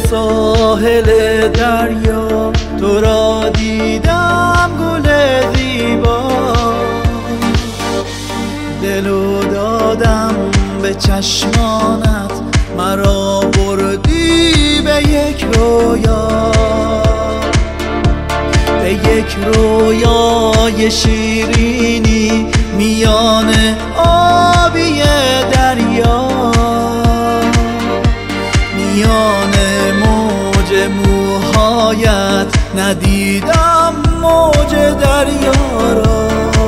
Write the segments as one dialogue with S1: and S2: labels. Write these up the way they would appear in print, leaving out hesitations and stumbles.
S1: ساحل دریا تو را دیدم گل زیبا، دلو دادم به چشمانت، مرا بردی به یک رویا، به یک رویای شیرینی میان آبی دریا، میان موج موهایت ندیدم موج دریا را.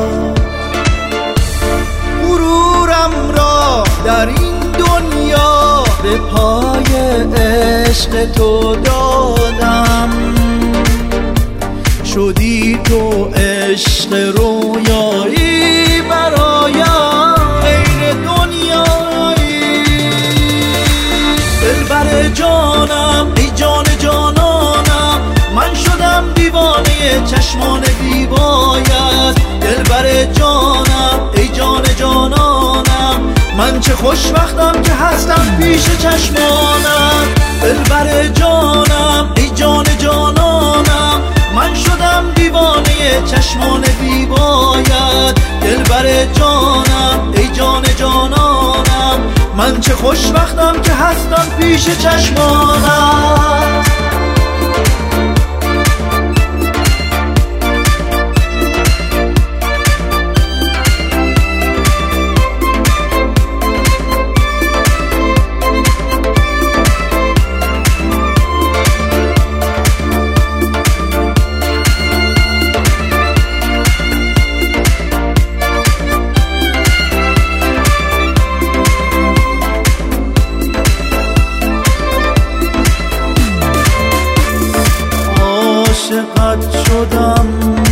S1: غرورم را در این دنیا به پای عشق تو دادم، شدی تو عشق رویایی برایم غیر دنیایی. دلبر جانم ای جان جانانم، من شدم دیوانه چشمان دیبایت. دلبر جانم ای جان جانانم، من چه خوشبختم که هستم پیش چشمانم. دلبر جانم ای جان جانانم، من شدم دیوانه چشمان دیبایت. دلبر جانم ای جان جانانم، من چه خوشبختم که هستم پیش چشمانم. عاشقت شدم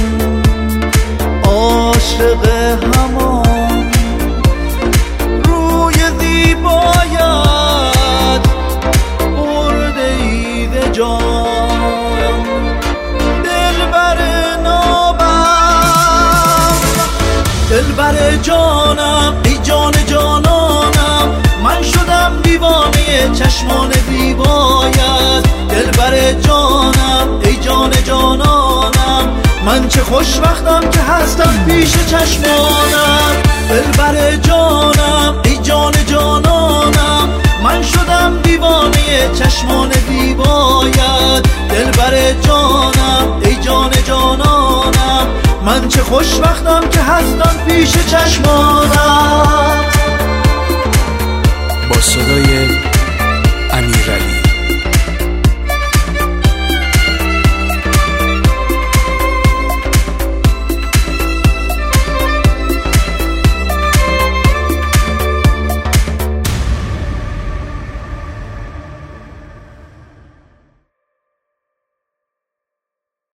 S1: عاشق همان روی زیبایت، برده اید جان دلبر نابم. دلبر جانم ای جان جانانم، من شدم دیوانه چشمان زیبایت. دلبر جانم ای جان جانانم، من چه خوشبختم که هستم پیش چشمانم. دلبر جانم ای جان جانانم، من شدم دیوانه چشمان زیبایت. دلبر جانم ای جان جانانم، من چه خوشبختم که هستم پیش چشمانم.